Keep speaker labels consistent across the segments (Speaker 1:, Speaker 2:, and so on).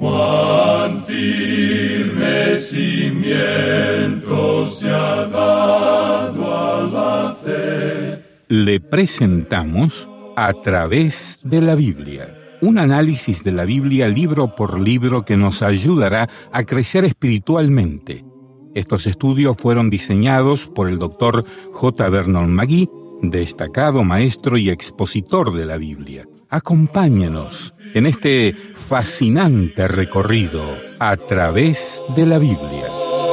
Speaker 1: Cuán firme cimiento se ha dado a la fe.
Speaker 2: Le presentamos A través de la Biblia, un análisis de la Biblia libro por libro que nos ayudará a crecer espiritualmente. Estos estudios fueron diseñados por el Dr. J. Vernon McGee, destacado maestro y expositor de la Biblia. Acompáñenos en este fascinante recorrido a través de la Biblia.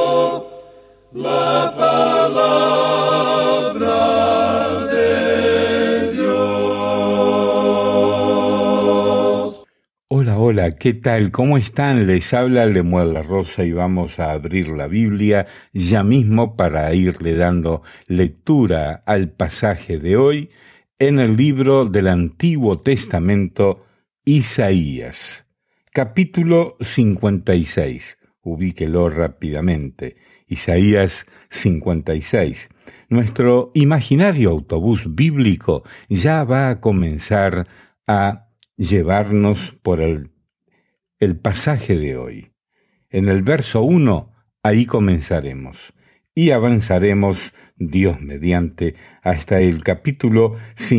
Speaker 1: La palabra de Dios.
Speaker 2: Hola, ¿qué tal? ¿Cómo están? Les habla Lemuel La Rosa y vamos a abrir la Biblia ya mismo para irle dando lectura al pasaje de hoy en el libro del Antiguo Testamento, Isaías, capítulo 56. Ubíquelo rápidamente. Isaías 56. Nuestro imaginario autobús bíblico ya va a comenzar a llevarnos por el pasaje de hoy. En el verso 1, ahí comenzaremos. Y avanzaremos, Dios mediante, hasta el capítulo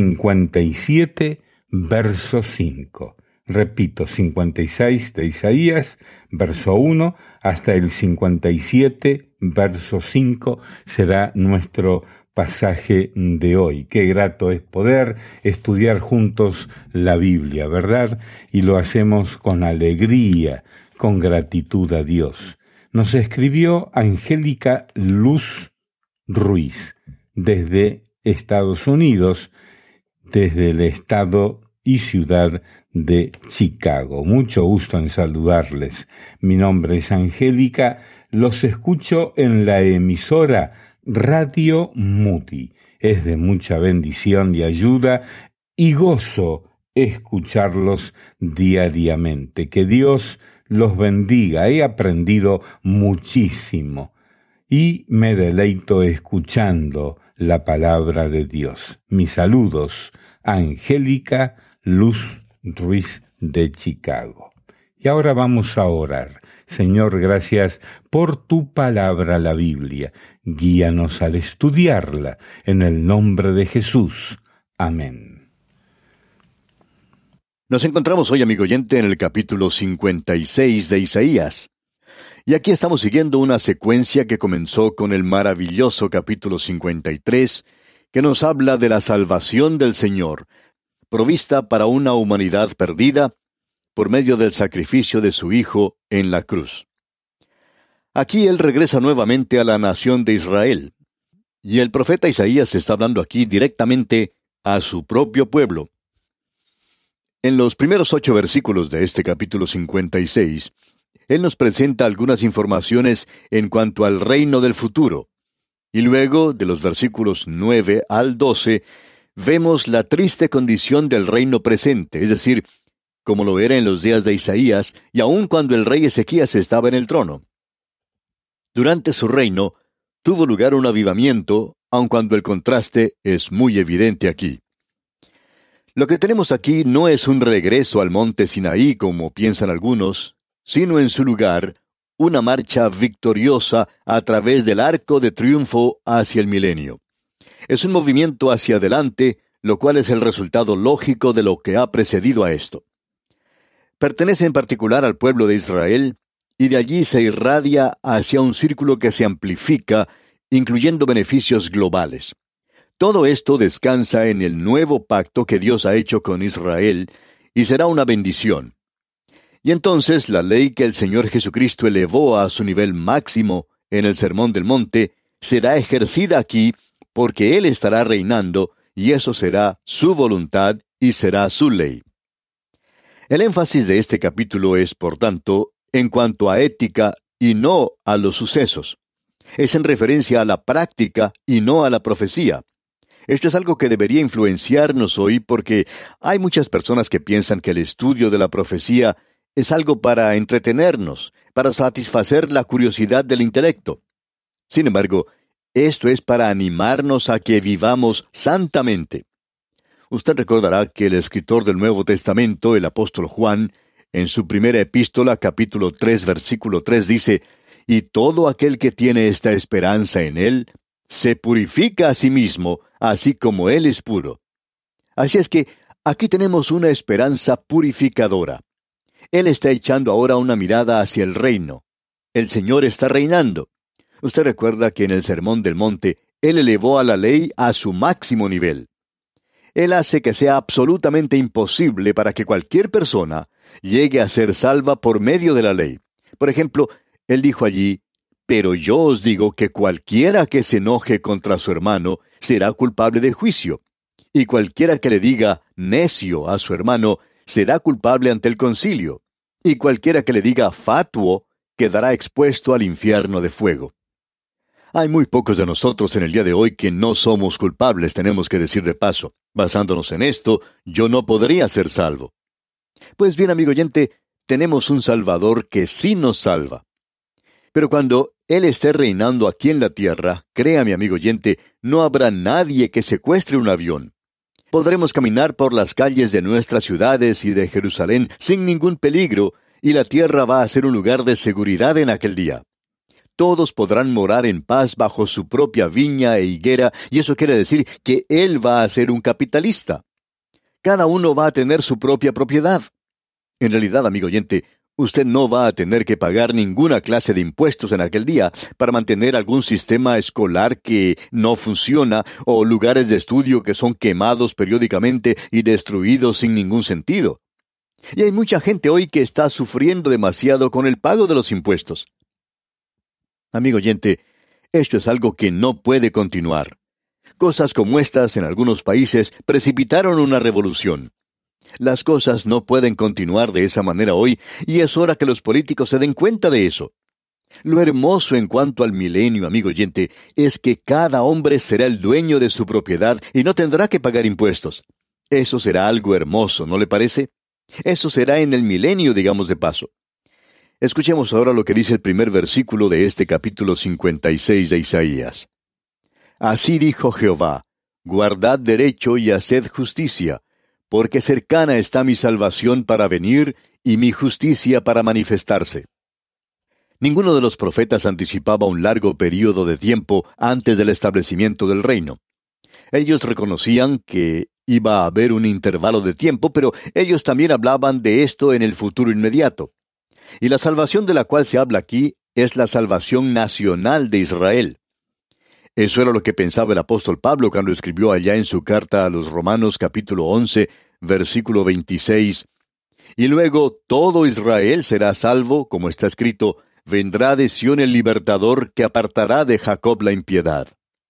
Speaker 2: 57, verso 5. Repito, 56 de Isaías, verso 1, hasta el 57, verso 5, será nuestro pasaje de hoy. Qué grato es poder estudiar juntos la Biblia, ¿verdad? Y lo hacemos con alegría, con gratitud a Dios. Nos escribió Angélica Luz Ruiz desde Estados Unidos, desde el estado y ciudad de Chicago. Mucho gusto en saludarles. Mi nombre es Angélica, los escucho en la emisora Radio Muti. Es de mucha bendición y ayuda y gozo escucharlos diariamente. Que Dios los bendiga. He aprendido muchísimo y me deleito escuchando la palabra de Dios. Mis saludos, Angélica Luz Ruiz de Chicago. Y ahora vamos a orar. Señor, gracias por tu palabra, la Biblia. Guíanos al estudiarla, en el nombre de Jesús. Amén.
Speaker 3: Nos encontramos hoy, amigo oyente, en el capítulo 56 de Isaías. Y aquí estamos siguiendo una secuencia que comenzó con el maravilloso capítulo 53, que nos habla de la salvación del Señor, provista para una humanidad perdida por medio del sacrificio de su Hijo en la cruz. Aquí Él regresa nuevamente a la nación de Israel, y el profeta Isaías está hablando aquí directamente a su propio pueblo. En los primeros 8 versículos de este capítulo 56, Él nos presenta algunas informaciones en cuanto al reino del futuro. Y luego, de los versículos 9 al 12, vemos la triste condición del reino presente, es decir, como lo era en los días de Isaías, y aun cuando el rey Ezequías estaba en el trono. Durante su reino, tuvo lugar un avivamiento, aun cuando el contraste es muy evidente aquí. Lo que tenemos aquí no es un regreso al monte Sinaí, como piensan algunos, sino en su lugar, una marcha victoriosa a través del arco de triunfo hacia el milenio. Es un movimiento hacia adelante, lo cual es el resultado lógico de lo que ha precedido a esto. Pertenece en particular al pueblo de Israel, y de allí se irradia hacia un círculo que se amplifica, incluyendo beneficios globales. Todo esto descansa en el nuevo pacto que Dios ha hecho con Israel, y será una bendición. Y entonces la ley que el Señor Jesucristo elevó a su nivel máximo en el Sermón del Monte, será ejercida aquí, porque Él estará reinando, y eso será su voluntad y será su ley. El énfasis de este capítulo es, por tanto, en cuanto a ética y no a los sucesos. Es en referencia a la práctica y no a la profecía. Esto es algo que debería influenciarnos hoy porque hay muchas personas que piensan que el estudio de la profecía es algo para entretenernos, para satisfacer la curiosidad del intelecto. Sin embargo, esto es para animarnos a que vivamos santamente. Usted recordará que el escritor del Nuevo Testamento, el apóstol Juan, En su primera epístola, capítulo 3, versículo 3 dice, y todo aquel que tiene esta esperanza en Él, se purifica a sí mismo, así como Él es puro. Así es que aquí tenemos una esperanza purificadora. Él está echando ahora una mirada hacia el reino. El Señor está reinando. Usted recuerda que en el Sermón del Monte, Él elevó a la ley a su máximo nivel. Él hace que sea absolutamente imposible para que cualquier persona llegue a ser salva por medio de la ley. Por ejemplo, Él dijo allí, pero yo os digo que cualquiera que se enoje contra su hermano será culpable de juicio, y cualquiera que le diga necio a su hermano será culpable ante el concilio, y cualquiera que le diga fatuo quedará expuesto al infierno de fuego. Hay muy pocos de nosotros en el día de hoy que no somos culpables, tenemos que decir de paso. Basándonos en esto, yo no podría ser salvo. Pues bien, amigo oyente, tenemos un Salvador que sí nos salva. Pero cuando Él esté reinando aquí en la tierra, créame, amigo oyente, no habrá nadie que secuestre un avión. Podremos caminar por las calles de nuestras ciudades y de Jerusalén sin ningún peligro, y la tierra va a ser un lugar de seguridad en aquel día. Todos podrán morar en paz bajo su propia viña e higuera, y eso quiere decir que Él va a ser un capitalista. Cada uno va a tener su propia propiedad. En realidad, amigo oyente, usted no va a tener que pagar ninguna clase de impuestos en aquel día para mantener algún sistema escolar que no funciona o lugares de estudio que son quemados periódicamente y destruidos sin ningún sentido. Y hay mucha gente hoy que está sufriendo demasiado con el pago de los impuestos. Amigo oyente, esto es algo que no puede continuar. Cosas como estas en algunos países precipitaron una revolución. Las cosas no pueden continuar de esa manera hoy, y es hora que los políticos se den cuenta de eso. Lo hermoso en cuanto al milenio, amigo oyente, es que cada hombre será el dueño de su propiedad y no tendrá que pagar impuestos. Eso será algo hermoso, ¿no le parece? Eso será en el milenio, digamos de paso. Escuchemos ahora lo que dice el primer versículo de este capítulo 56 de Isaías. Así dijo Jehová, guardad derecho y haced justicia, porque cercana está mi salvación para venir y mi justicia para manifestarse. Ninguno de los profetas anticipaba un largo período de tiempo antes del establecimiento del reino. Ellos reconocían que iba a haber un intervalo de tiempo, pero ellos también hablaban de esto en el futuro inmediato. Y la salvación de la cual se habla aquí es la salvación nacional de Israel. Eso era lo que pensaba el apóstol Pablo cuando escribió allá en su carta a los Romanos capítulo 11, versículo 26. Y luego todo Israel será salvo, como está escrito, vendrá de Sión el libertador que apartará de Jacob la impiedad.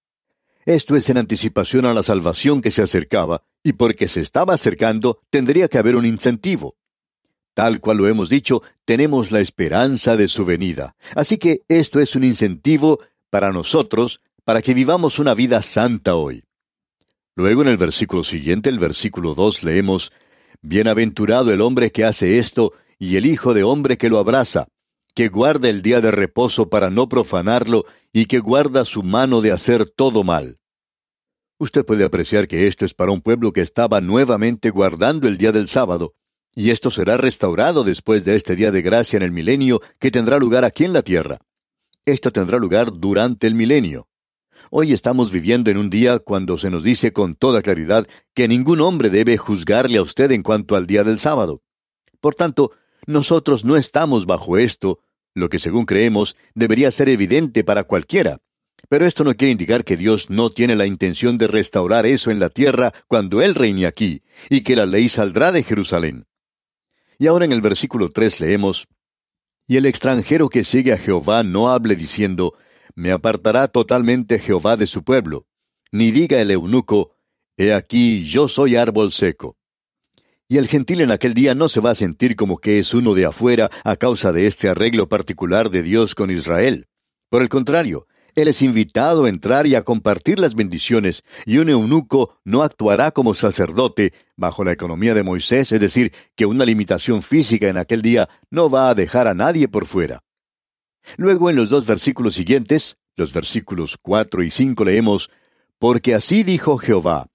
Speaker 3: Esto es en anticipación a la salvación que se acercaba, y porque se estaba acercando, tendría que haber un incentivo. Tal cual lo hemos dicho, tenemos la esperanza de su venida. Así que esto es un incentivo para nosotros, para que vivamos una vida santa hoy. Luego en el versículo siguiente, el versículo 2, leemos, Bienaventurado el hombre que hace esto, y el hijo de hombre que lo abraza, que guarda el día de reposo para no profanarlo, y que guarda su mano de hacer todo mal. Usted puede apreciar que esto es para un pueblo que estaba nuevamente guardando el día del sábado, y esto será restaurado después de este día de gracia en el milenio que tendrá lugar aquí en la tierra. Esto tendrá lugar durante el milenio. Hoy estamos viviendo en un día cuando se nos dice con toda claridad que ningún hombre debe juzgarle a usted en cuanto al día del sábado. Por tanto, nosotros no estamos bajo esto, lo que según creemos debería ser evidente para cualquiera. Pero esto no quiere indicar que Dios no tiene la intención de restaurar eso en la tierra cuando Él reine aquí, y que la ley saldrá de Jerusalén. Y ahora en el versículo 3 leemos, Y el extranjero que sigue a Jehová no hable diciendo, Me apartará totalmente Jehová de su pueblo, ni diga el eunuco, He aquí yo soy árbol seco. Y el gentil en aquel día no se va a sentir como que es uno de afuera a causa de este arreglo particular de Dios con Israel. Por el contrario, él es invitado a entrar y a compartir las bendiciones, y un eunuco no actuará como sacerdote bajo la economía de Moisés, es decir, que una limitación física en aquel día no va a dejar a nadie por fuera. Luego en los dos versículos siguientes, los versículos 4 y 5 leemos, Porque así dijo Jehová,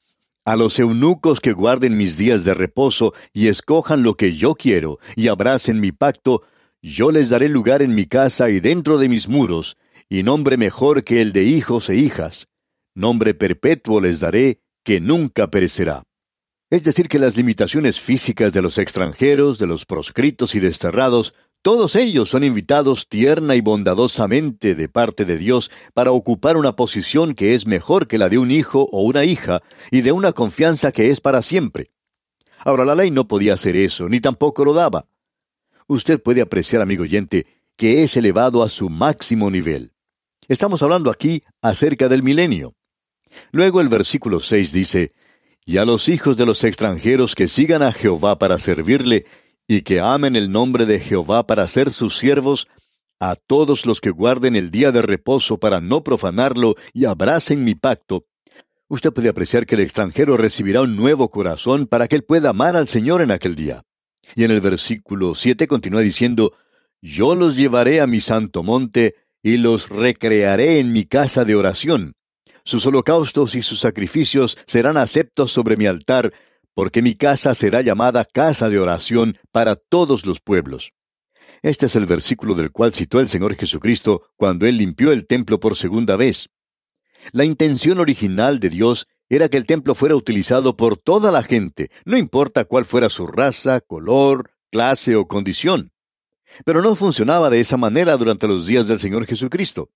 Speaker 3: A los eunucos que guarden mis días de reposo y escojan lo que yo quiero y abracen mi pacto, yo les daré lugar en mi casa y dentro de mis muros, y nombre mejor que el de hijos e hijas. Nombre perpetuo les daré, que nunca perecerá. Es decir, que las limitaciones físicas de los extranjeros, de los proscritos y desterrados, todos ellos son invitados tierna y bondadosamente de parte de Dios para ocupar una posición que es mejor que la de un hijo o una hija, y de una confianza que es para siempre. Ahora, la ley no podía hacer eso, ni tampoco lo daba. Usted puede apreciar, amigo oyente, que es elevado a su máximo nivel. Estamos hablando aquí acerca del milenio. Luego el versículo 6 dice, «Y a los hijos de los extranjeros que sigan a Jehová para servirle, y que amen el nombre de Jehová para ser sus siervos, a todos los que guarden el día de reposo para no profanarlo y abracen mi pacto». Usted puede apreciar que el extranjero recibirá un nuevo corazón para que él pueda amar al Señor en aquel día. Y en el versículo 7 continúa diciendo, «Yo los llevaré a mi santo monte, y los recrearé en mi casa de oración. Sus holocaustos y sus sacrificios serán aceptos sobre mi altar, porque mi casa será llamada casa de oración para todos los pueblos». Este es el versículo del cual citó el Señor Jesucristo cuando Él limpió el templo por segunda vez. La intención original de Dios era que el templo fuera utilizado por toda la gente, no importa cuál fuera su raza, color, clase o condición. Pero no funcionaba de esa manera durante los días del Señor Jesucristo.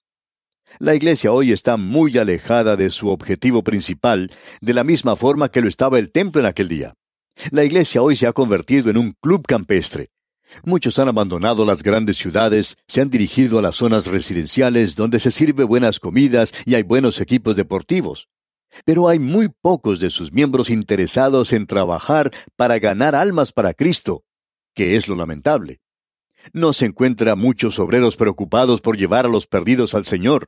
Speaker 3: La iglesia hoy está muy alejada de su objetivo principal, de la misma forma que lo estaba el templo en aquel día. La iglesia hoy se ha convertido en un club campestre. Muchos han abandonado las grandes ciudades, se han dirigido a las zonas residenciales donde se sirve buenas comidas y hay buenos equipos deportivos. Pero hay muy pocos de sus miembros interesados en trabajar para ganar almas para Cristo, que es lo lamentable. No se encuentra muchos obreros preocupados por llevar a los perdidos al Señor.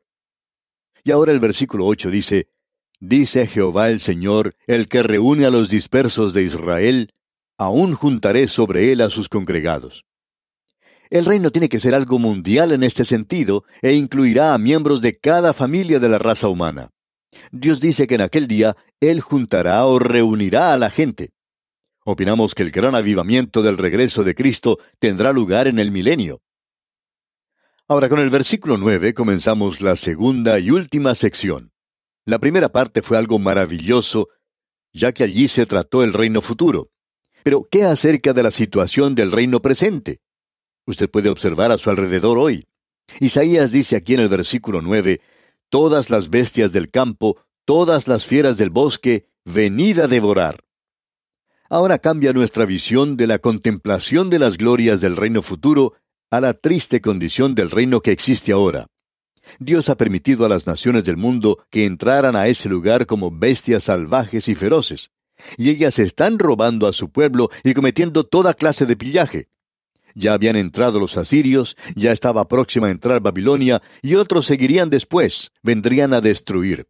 Speaker 3: Y ahora el versículo 8 dice, «Dice Jehová el Señor, el que reúne a los dispersos de Israel, aún juntaré sobre él a sus congregados». El reino tiene que ser algo mundial en este sentido, e incluirá a miembros de cada familia de la raza humana. Dios dice que en aquel día Él juntará o reunirá a la gente. Opinamos que el gran avivamiento del regreso de Cristo tendrá lugar en el milenio. Ahora, con el versículo 9 comenzamos la segunda y última sección. La primera parte fue algo maravilloso, ya que allí se trató el reino futuro. Pero, ¿qué acerca de la situación del reino presente? Usted puede observar a su alrededor hoy. Isaías dice aquí en el versículo 9, «Todas las bestias del campo, todas las fieras del bosque, venid a devorar». Ahora cambia nuestra visión de la contemplación de las glorias del reino futuro a la triste condición del reino que existe ahora. Dios ha permitido a las naciones del mundo que entraran a ese lugar como bestias salvajes y feroces, y ellas están robando a su pueblo y cometiendo toda clase de pillaje. Ya habían entrado los asirios, ya estaba próxima a entrar Babilonia, y otros seguirían después, vendrían a destruir.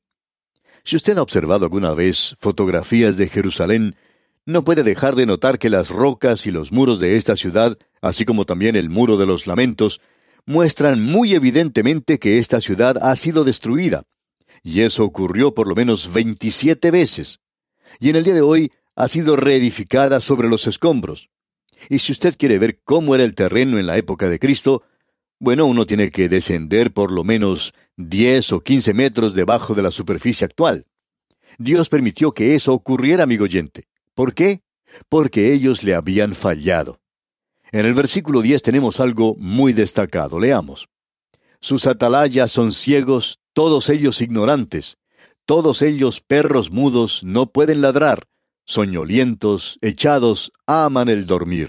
Speaker 3: Si usted ha observado alguna vez fotografías de Jerusalén, no puede dejar de notar que las rocas y los muros de esta ciudad, así como también el muro de los lamentos, muestran muy evidentemente que esta ciudad ha sido destruida. Y eso ocurrió por lo menos 27 veces. Y en el día de hoy ha sido reedificada sobre los escombros. Y si usted quiere ver cómo era el terreno en la época de Cristo, bueno, uno tiene que descender por lo menos 10 o 15 metros debajo de la superficie actual. Dios permitió que eso ocurriera, amigo oyente. ¿Por qué? Porque ellos le habían fallado. En el versículo 10 tenemos algo muy destacado. Leamos. «Sus atalayas son ciegos, todos ellos ignorantes. Todos ellos perros mudos, no pueden ladrar. Soñolientos, echados, aman el dormir».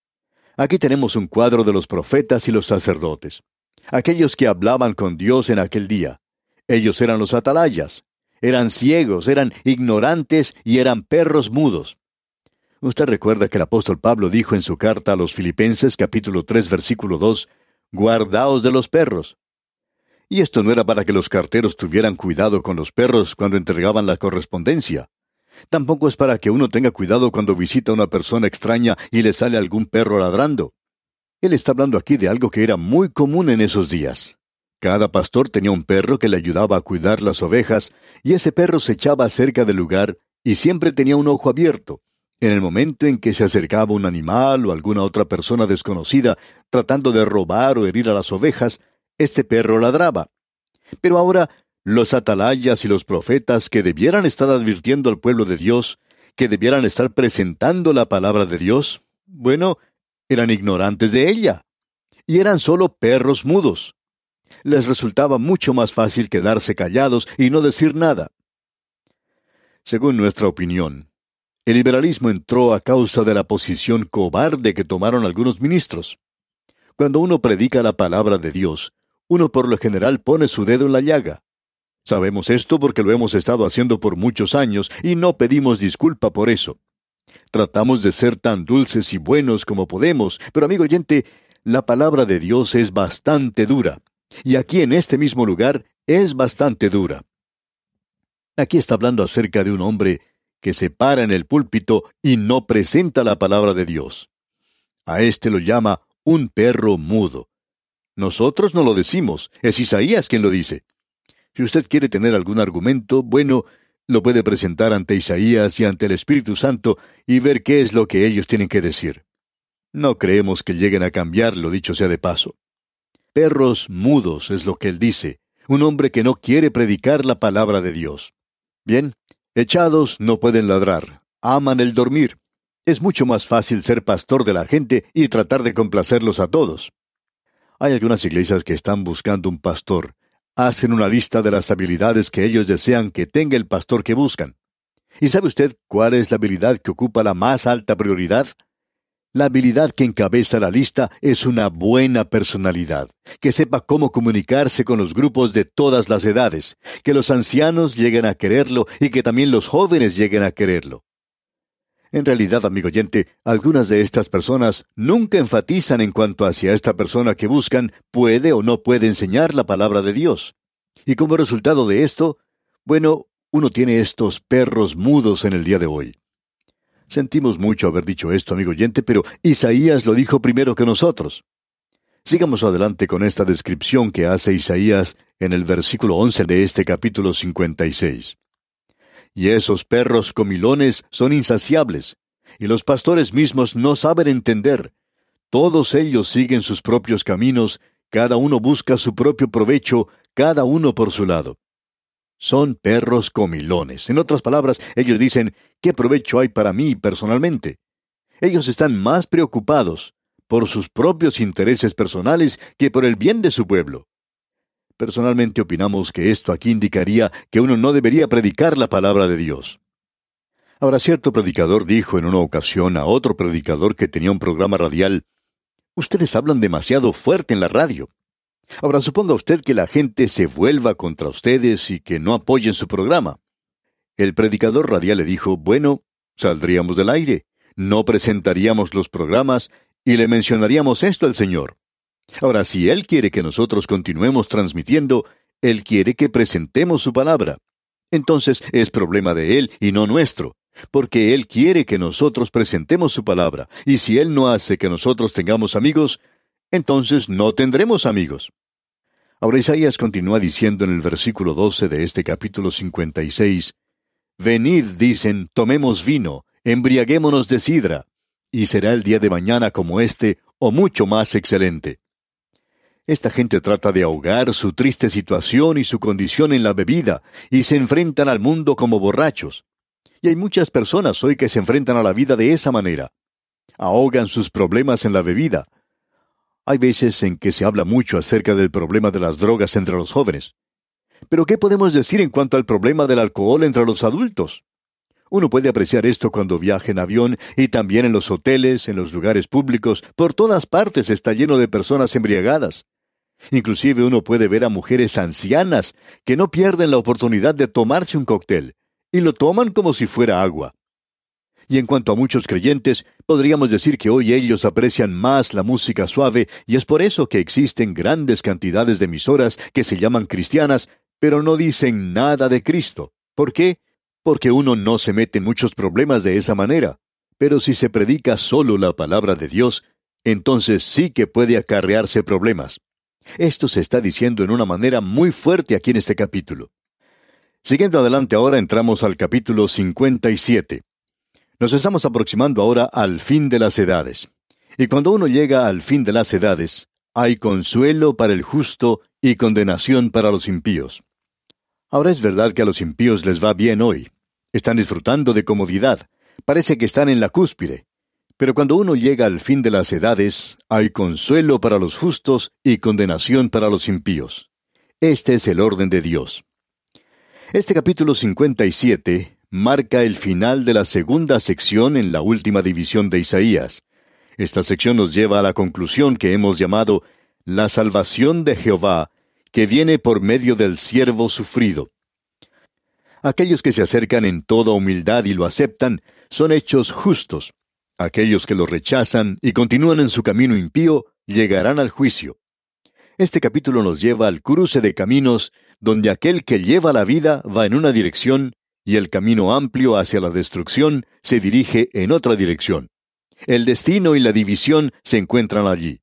Speaker 3: Aquí tenemos un cuadro de los profetas y los sacerdotes. Aquellos que hablaban con Dios en aquel día. Ellos eran los atalayas. Eran ciegos, eran ignorantes y eran perros mudos. Usted recuerda que el apóstol Pablo dijo en su carta a los Filipenses capítulo 3 versículo 2, «Guardaos de los perros». Y esto no era para que los carteros tuvieran cuidado con los perros cuando entregaban la correspondencia. Tampoco es para que uno tenga cuidado cuando visita a una persona extraña y le sale algún perro ladrando. Él está hablando aquí de algo que era muy común en esos días. Cada pastor tenía un perro que le ayudaba a cuidar las ovejas, y ese perro se echaba cerca del lugar, y siempre tenía un ojo abierto. En el momento en que se acercaba un animal o alguna otra persona desconocida tratando de robar o herir a las ovejas, este perro ladraba. Pero ahora, los atalayas y los profetas que debieran estar advirtiendo al pueblo de Dios, que debieran estar presentando la palabra de Dios, bueno, eran ignorantes de ella. Y eran solo perros mudos. Les resultaba mucho más fácil quedarse callados y no decir nada. Según nuestra opinión, el liberalismo entró a causa de la posición cobarde que tomaron algunos ministros. Cuando uno predica la palabra de Dios, uno por lo general pone su dedo en la llaga. Sabemos esto porque lo hemos estado haciendo por muchos años y no pedimos disculpa por eso. Tratamos de ser tan dulces y buenos como podemos, pero amigo oyente, la palabra de Dios es bastante dura. Y aquí en este mismo lugar es bastante dura. Aquí está hablando acerca de un hombre que se para en el púlpito y no presenta la palabra de Dios. A este lo llama un perro mudo. Nosotros no lo decimos, es Isaías quien lo dice. Si usted quiere tener algún argumento, bueno, lo puede presentar ante Isaías y ante el Espíritu Santo y ver qué es lo que ellos tienen que decir. No creemos que lleguen a cambiarlo, dicho sea de paso. Perros mudos es lo que él dice, un hombre que no quiere predicar la palabra de Dios. Bien, echados no pueden ladrar, aman el dormir. Es mucho más fácil ser pastor de la gente y tratar de complacerlos a todos. Hay algunas iglesias que están buscando un pastor. Hacen una lista de las habilidades que ellos desean que tenga el pastor que buscan. ¿Y sabe usted cuál es la habilidad que ocupa la más alta prioridad? La habilidad que encabeza la lista es una buena personalidad, que sepa cómo comunicarse con los grupos de todas las edades, que los ancianos lleguen a quererlo y que también los jóvenes lleguen a quererlo. En realidad, amigo oyente, algunas de estas personas nunca enfatizan en cuanto hacia esta persona que buscan puede o no puede enseñar la palabra de Dios. Y como resultado de esto, bueno, uno tiene estos perros mudos en el día de hoy. Sentimos mucho haber dicho esto, amigo oyente, pero Isaías lo dijo primero que nosotros. Sigamos adelante con esta descripción que hace Isaías en el versículo 11 de este capítulo 56. Y esos perros comilones son insaciables, y los pastores mismos no saben entender. Todos ellos siguen sus propios caminos, cada uno busca su propio provecho, cada uno por su lado. Son perros comilones. En otras palabras, ellos dicen, ¿qué provecho hay para mí personalmente? Ellos están más preocupados por sus propios intereses personales que por el bien de su pueblo. Personalmente opinamos que esto aquí indicaría que uno no debería predicar la palabra de Dios. Ahora, cierto predicador dijo en una ocasión a otro predicador que tenía un programa radial, «Ustedes hablan demasiado fuerte en la radio». Ahora, suponga usted que la gente se vuelva contra ustedes y que no apoyen su programa. El predicador radial le dijo, «Bueno, saldríamos del aire, no presentaríamos los programas y le mencionaríamos esto al Señor». Ahora, si Él quiere que nosotros continuemos transmitiendo, Él quiere que presentemos su palabra. Entonces es problema de Él y no nuestro, porque Él quiere que nosotros presentemos su palabra, y si Él no hace que nosotros tengamos amigos, entonces no tendremos amigos. Ahora Isaías continúa diciendo en el versículo 12 de este capítulo 56, «Venid, dicen, tomemos vino, embriaguémonos de sidra, y será el día de mañana como este, o mucho más excelente». Esta gente trata de ahogar su triste situación y su condición en la bebida, y se enfrentan al mundo como borrachos. Y hay muchas personas hoy que se enfrentan a la vida de esa manera. Ahogan sus problemas en la bebida. Hay veces en que se habla mucho acerca del problema de las drogas entre los jóvenes. Pero ¿qué podemos decir en cuanto al problema del alcohol entre los adultos? Uno puede apreciar esto cuando viaja en avión y también en los hoteles, en los lugares públicos, por todas partes está lleno de personas embriagadas. Inclusive uno puede ver a mujeres ancianas que no pierden la oportunidad de tomarse un cóctel, y lo toman como si fuera agua. Y en cuanto a muchos creyentes, podríamos decir que hoy ellos aprecian más la música suave, y es por eso que existen grandes cantidades de emisoras que se llaman cristianas, pero no dicen nada de Cristo. ¿Por qué? Porque uno no se mete en muchos problemas de esa manera. Pero si se predica solo la palabra de Dios, entonces sí que puede acarrearse problemas. Esto se está diciendo en una manera muy fuerte aquí en este capítulo. Siguiendo adelante ahora entramos al capítulo 57. Nos estamos aproximando ahora al fin de las edades. Y cuando uno llega al fin de las edades, hay consuelo para el justo y condenación para los impíos. Ahora es verdad que a los impíos les va bien hoy. Están disfrutando de comodidad. Parece que están en la cúspide. Pero cuando uno llega al fin de las edades, hay consuelo para los justos y condenación para los impíos. Este es el orden de Dios. Este capítulo 57 marca el final de la segunda sección en la última división de Isaías. Esta sección nos lleva a la conclusión que hemos llamado la salvación de Jehová, que viene por medio del siervo sufrido. Aquellos que se acercan en toda humildad y lo aceptan, son hechos justos. Aquellos que lo rechazan y continúan en su camino impío, llegarán al juicio. Este capítulo nos lleva al cruce de caminos, donde aquel que lleva la vida va en una dirección, y el camino amplio hacia la destrucción se dirige en otra dirección. El destino y la división se encuentran allí.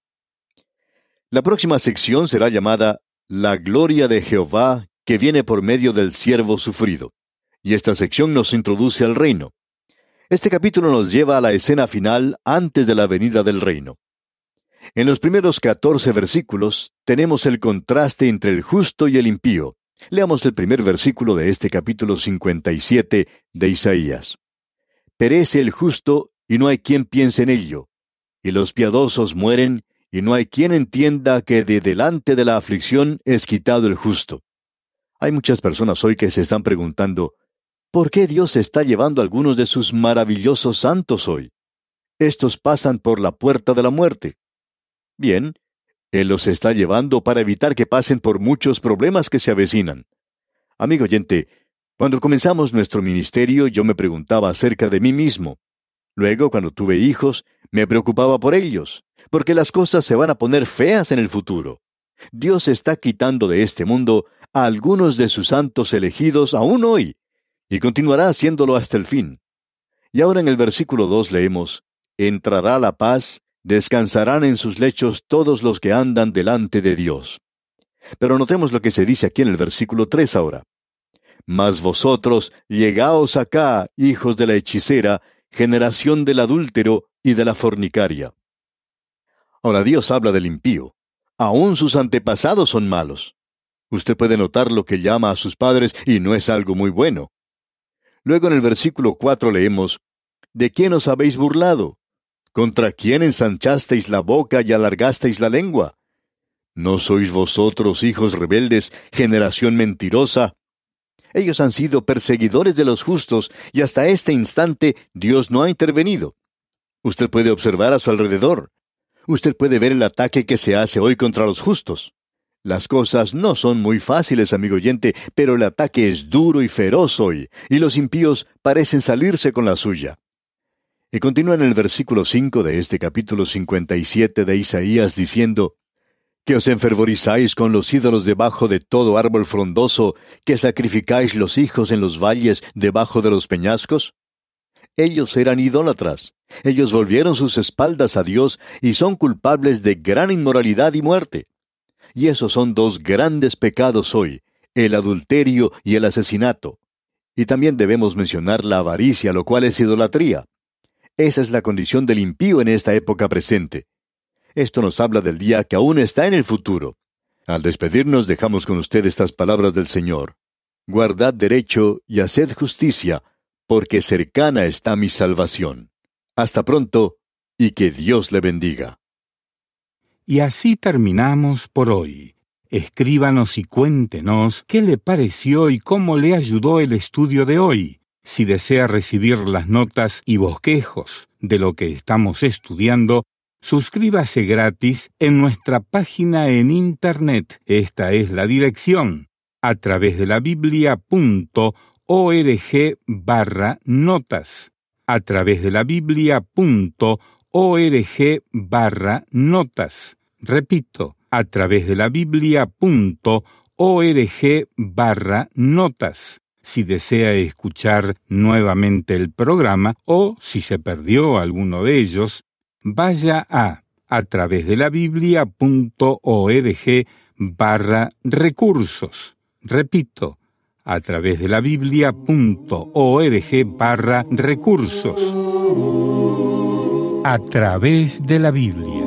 Speaker 3: La próxima sección será llamada La gloria de Jehová, que viene por medio del siervo sufrido. Y esta sección nos introduce al reino. Este capítulo nos lleva a la escena final antes de la venida del reino. En los primeros 14 versículos tenemos el contraste entre el justo y el impío. Leamos el primer versículo de este capítulo 57 de Isaías. Perece el justo, y no hay quien piense en ello. Y los piadosos mueren, y no hay quien entienda que de delante de la aflicción es quitado el justo. Hay muchas personas hoy que se están preguntando, ¿por qué Dios está llevando a algunos de sus maravillosos santos hoy? Estos pasan por la puerta de la muerte. Bien, Él los está llevando para evitar que pasen por muchos problemas que se avecinan. Amigo oyente, cuando comenzamos nuestro ministerio yo me preguntaba acerca de mí mismo. Luego, cuando tuve hijos, me preocupaba por ellos, porque las cosas se van a poner feas en el futuro. Dios está quitando de este mundo a algunos de sus santos elegidos aún hoy, y continuará haciéndolo hasta el fin. Y ahora en el versículo 2 leemos, entrará la paz, descansarán en sus lechos todos los que andan delante de Dios. Pero notemos lo que se dice aquí en el versículo 3 ahora. Mas vosotros, llegaos acá, hijos de la hechicera, generación del adúltero y de la fornicaria. Ahora Dios habla del impío. Aún sus antepasados son malos. Usted puede notar lo que llama a sus padres y no es algo muy bueno. Luego en el versículo 4 leemos, ¿de quién os habéis burlado? ¿Contra quién ensanchasteis la boca y alargasteis la lengua? ¿No sois vosotros, hijos rebeldes, generación mentirosa? Ellos han sido perseguidores de los justos, y hasta este instante Dios no ha intervenido. Usted puede observar a su alrededor. Usted puede ver el ataque que se hace hoy contra los justos. Las cosas no son muy fáciles, amigo oyente, pero el ataque es duro y feroz hoy, y los impíos parecen salirse con la suya. Y continúa en el versículo 5 de este capítulo 57 de Isaías diciendo, que os enfervorizáis con los ídolos debajo de todo árbol frondoso, que sacrificáis los hijos en los valles debajo de los peñascos. Ellos eran idólatras. Ellos volvieron sus espaldas a Dios y son culpables de gran inmoralidad y muerte. Y esos son dos grandes pecados hoy, el adulterio y el asesinato. Y también debemos mencionar la avaricia, lo cual es idolatría. Esa es la condición del impío en esta época presente. Esto nos habla del día que aún está en el futuro. Al despedirnos dejamos con usted estas palabras del Señor. Guardad derecho y haced justicia, porque cercana está mi salvación. Hasta pronto, y que Dios le bendiga.
Speaker 2: Y así terminamos por hoy. Escríbanos y cuéntenos qué le pareció y cómo le ayudó el estudio de hoy. Si desea recibir las notas y bosquejos de lo que estamos estudiando, suscríbase gratis en nuestra página en Internet. Esta es la dirección, a través de la biblia.org/notas. A través de la biblia.org/notas. Repito, a través de la biblia.org/notas. Si desea escuchar nuevamente el programa o si se perdió alguno de ellos, vaya a través de la biblia.org/recursos. Repito, a través de la biblia.org/recursos. A través de la Biblia.